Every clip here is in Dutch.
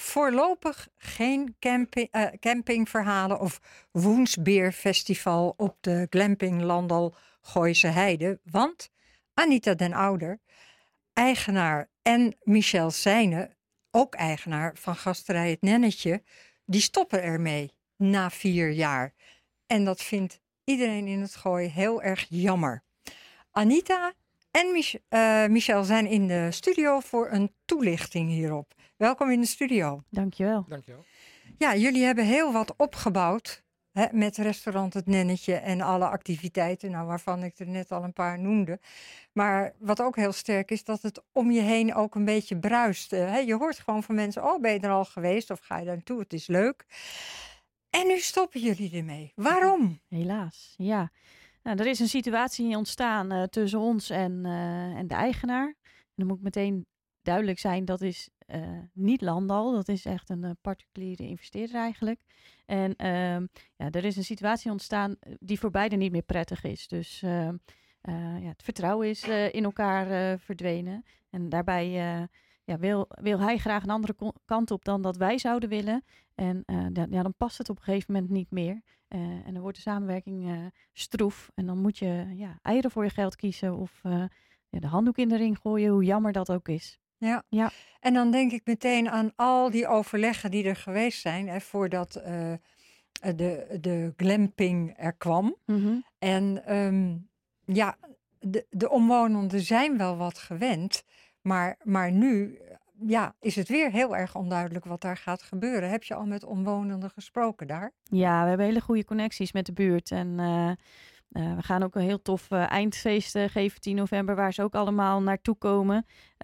voorlopig geen campingverhalen of woensbeerfestival op de glamping Landal Gooise Heide. Want Anita den Ouder, eigenaar, en Michel Seijne, ook eigenaar van gasterij Het Nennetje, die stoppen ermee na 4 jaar. En dat vindt iedereen in het Gooi heel erg jammer. Anita en Michel zijn in de studio voor een toelichting hierop. Welkom in de studio. Dankjewel. Dankjewel. Ja, jullie hebben heel wat opgebouwd met restaurant Het Nennetje en alle activiteiten, waarvan ik er net al een paar noemde. Maar wat ook heel sterk is, dat het om je heen ook een beetje bruist. Je hoort gewoon van mensen, oh, ben je er al geweest of ga je daar naartoe? Het is leuk. En nu stoppen jullie ermee. Waarom? Helaas, ja. Nou, er is een situatie ontstaan tussen ons en de eigenaar. En dan moet ik meteen duidelijk zijn, dat is niet Landal. Dat is echt een particuliere investeerder eigenlijk. En er is een situatie ontstaan die voor beiden niet meer prettig is. Dus het vertrouwen is in elkaar verdwenen. En daarbij wil hij graag een andere kant op dan dat wij zouden willen. En dan past het op een gegeven moment niet meer. En dan wordt de samenwerking stroef. En dan moet je eieren voor je geld kiezen of de handdoek in de ring gooien, hoe jammer dat ook is. Ja. En dan denk ik meteen aan al die overleggen die er geweest zijn voordat de glamping er kwam. Mm-hmm. En de omwonenden zijn wel wat gewend, maar nu is het weer heel erg onduidelijk wat daar gaat gebeuren. Heb je al met omwonenden gesproken daar? Ja, we hebben hele goede connecties met de buurt. En we gaan ook een heel tof eindfeest geven 10 november, waar ze ook allemaal naartoe komen.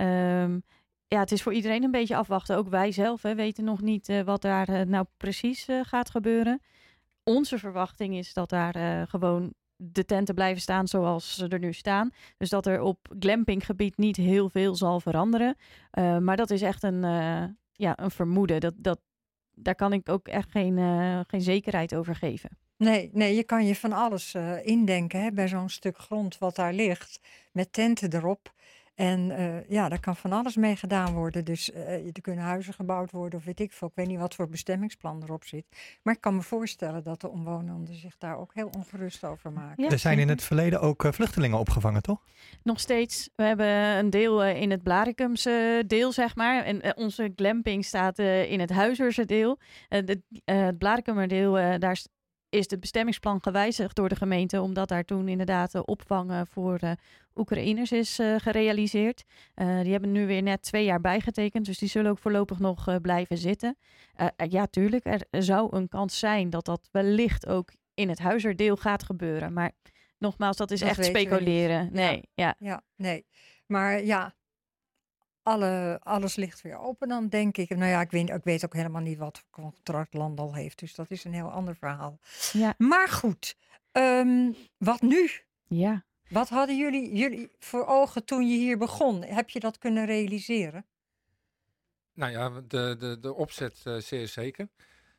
Het is voor iedereen een beetje afwachten. Ook wij zelf weten nog niet wat daar nou precies gaat gebeuren. Onze verwachting is dat daar gewoon de tenten blijven staan zoals ze er nu staan. Dus dat er op glampinggebied niet heel veel zal veranderen. Maar dat is echt een vermoeden. Daar kan ik ook echt geen zekerheid over geven. Nee, je kan je van alles indenken bij zo'n stuk grond wat daar ligt. Met tenten erop. En daar kan van alles mee gedaan worden. Dus er kunnen huizen gebouwd worden of weet ik veel. Ik weet niet wat voor bestemmingsplan erop zit. Maar ik kan me voorstellen dat de omwonenden zich daar ook heel ongerust over maken. Ja, er zijn in het verleden ook vluchtelingen opgevangen, toch? Nog steeds. We hebben een deel in het Blaricumse deel, zeg maar. En onze glamping staat in het Huizerse deel. Het Blaricumer deel, daar is het bestemmingsplan gewijzigd door de gemeente, omdat daar toen inderdaad opvang voor Oekraïners is gerealiseerd. Die hebben nu weer net 2 jaar bijgetekend, dus die zullen ook voorlopig nog blijven zitten. Tuurlijk, er zou een kans zijn dat dat wellicht ook in het Huizerdeel gaat gebeuren. Maar nogmaals, dat is echt speculeren. Nee. Maar alles ligt weer open dan, denk ik. Ik weet ook helemaal niet wat voor contract Landal heeft. Dus dat is een heel ander verhaal. Ja. Maar goed, wat nu? Ja. Wat hadden jullie voor ogen toen je hier begon? Heb je dat kunnen realiseren? Nou ja, de opzet zeer zeker.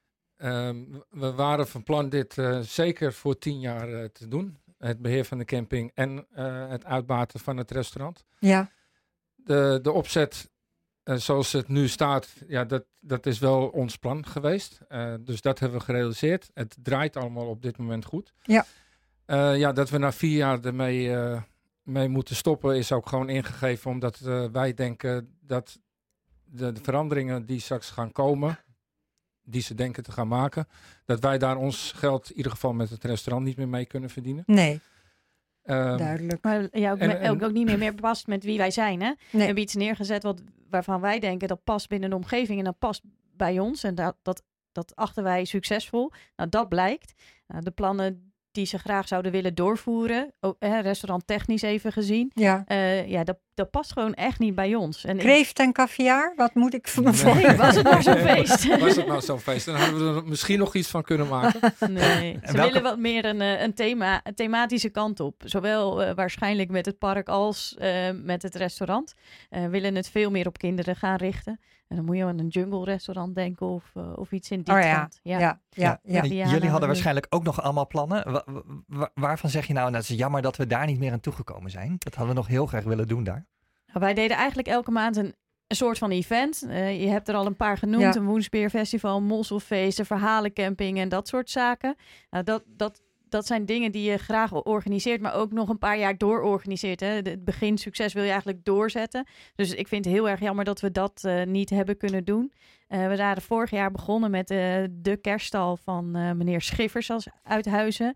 We waren van plan dit zeker voor 10 jaar te doen. Het beheer van de camping en het uitbaten van het restaurant. Ja. De opzet zoals het nu staat, dat is wel ons plan geweest. Dus dat hebben we gerealiseerd. Het draait allemaal op dit moment goed. Ja. Dat we na 4 jaar ermee mee moeten stoppen is ook gewoon ingegeven. Omdat wij denken dat de veranderingen die straks gaan komen, die ze denken te gaan maken, dat wij daar ons geld in ieder geval met het restaurant niet meer mee kunnen verdienen. Nee. Duidelijk. Maar ook niet meer past met wie wij zijn. Hè? Nee. We hebben iets neergezet waarvan wij denken dat past binnen de omgeving en dat past bij ons. En dat achten wij succesvol. Nou, dat blijkt. De plannen die ze graag zouden willen doorvoeren, restaurant technisch even gezien. Ja. Dat past gewoon echt niet bij ons. En kreeft en caviar? Wat moet ik van me voorstellen? Was het maar zo'n feest? Was het maar zo'n feest? Dan hadden we er misschien nog iets van kunnen maken. Nee, ze willen wat meer een thematische kant op. Zowel waarschijnlijk met het park als met het restaurant. Willen het veel meer op kinderen gaan richten. En dan moet je aan een jungle restaurant denken of iets in die trant. Ja. Jullie hadden waarschijnlijk ook nog allemaal plannen. Waarvan zeg je nou, het is jammer dat we daar niet meer aan toegekomen zijn? Dat hadden we nog heel graag willen doen daar. Nou, wij deden eigenlijk elke maand een soort van event. Je hebt er al een paar genoemd. Ja. Een Woensbeerfestival, Mosselfeest, een verhalencamping en dat soort zaken. Nou, dat zijn dingen die je graag organiseert, maar ook nog een paar jaar doororganiseert. Hè? Het beginsucces wil je eigenlijk doorzetten. Dus ik vind het heel erg jammer dat we dat niet hebben kunnen doen. We waren vorig jaar begonnen met de kerststal van meneer Schiffers als Uithuizen.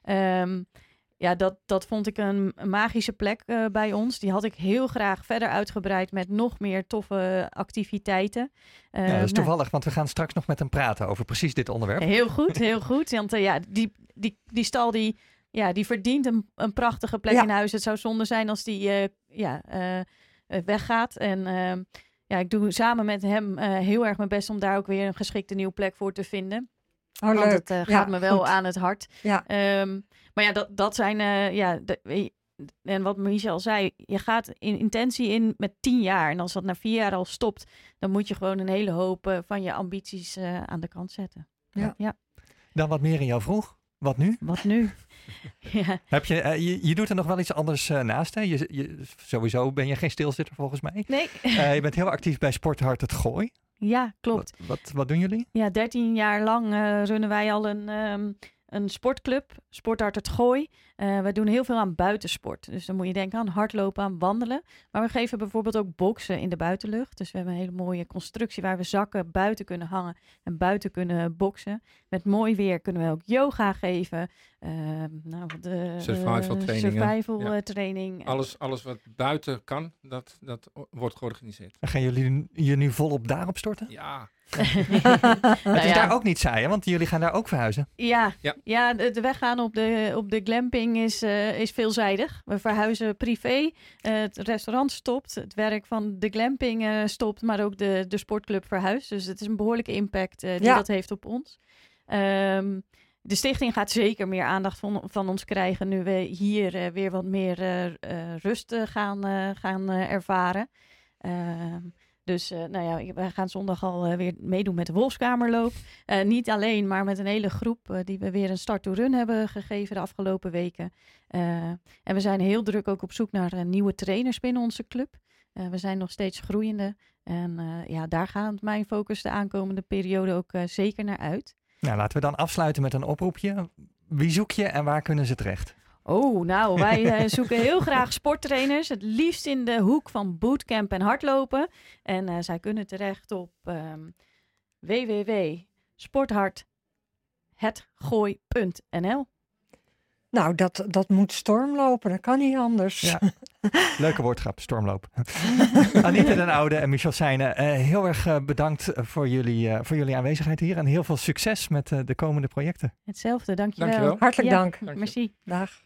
Dat vond ik een magische plek bij ons. Die had ik heel graag verder uitgebreid met nog meer toffe activiteiten. dat is toevallig, want we gaan straks nog met hem praten over precies dit onderwerp. Heel goed, heel goed. Want die stal die verdient een prachtige plek in huis. Het zou zonde zijn als die weggaat. En ik doe samen met hem heel erg mijn best om daar ook weer een geschikte nieuwe plek voor te vinden. Oh, Want leuk. het gaat me wel aan het hart. Ja. Maar dat zijn... en wat Michel zei, je gaat in intentie in met 10 jaar. En als dat na 4 jaar al stopt, dan moet je gewoon een hele hoop van je ambities aan de kant zetten. Ja. Dan wat meer in jou vroeg. Wat nu? Wat nu? Ja. Heb je doet er nog wel iets anders naast. Hè? Sowieso ben je geen stilzitter volgens mij. Nee. Je bent heel actief bij Sporthart het Gooi. Ja, klopt. Wat doen jullie? Ja, 13 jaar lang runnen wij al een sportclub, Sporthart het Gooi. We doen heel veel aan buitensport. Dus dan moet je denken aan hardlopen, aan wandelen. Maar we geven bijvoorbeeld ook boksen in de buitenlucht. Dus we hebben een hele mooie constructie waar we zakken buiten kunnen hangen en buiten kunnen boksen. Met mooi weer kunnen we ook yoga geven. Survival trainingen. Training. Alles wat buiten kan, dat wordt georganiseerd. En gaan jullie je nu volop daarop storten? Ja. Het is daar ook niet saai, hè? Want jullie gaan daar ook verhuizen. Ja, de weggaan op de glamping is veelzijdig. We verhuizen privé. Het restaurant stopt. Het werk van de glamping stopt. Maar ook de sportclub verhuist. Dus het is een behoorlijke impact die dat heeft op ons. De stichting gaat zeker meer aandacht van ons krijgen. Nu we hier weer wat meer rust gaan ervaren. Dus wij gaan zondag al weer meedoen met de Wolfskamerloop. Niet alleen, maar met een hele groep die we weer een start to run hebben gegeven de afgelopen weken. En we zijn heel druk ook op zoek naar nieuwe trainers binnen onze club. We zijn nog steeds groeiende. En daar gaat mijn focus de aankomende periode ook zeker naar uit. Nou, laten we dan afsluiten met een oproepje. Wie zoek je en waar kunnen ze terecht? Wij zoeken heel graag sporttrainers. Het liefst in de hoek van bootcamp en hardlopen. En zij kunnen terecht op www.sportharthetgooi.nl. Nou, dat moet stormlopen. Dat kan niet anders. Ja. Leuke woordgrap, stormloop. Anita den Oude en Michel Seijnen, heel erg bedankt voor jullie aanwezigheid hier. En heel veel succes met de komende projecten. Hetzelfde, dankjewel. Dankjewel. Hartelijk dank. Merci. Dag.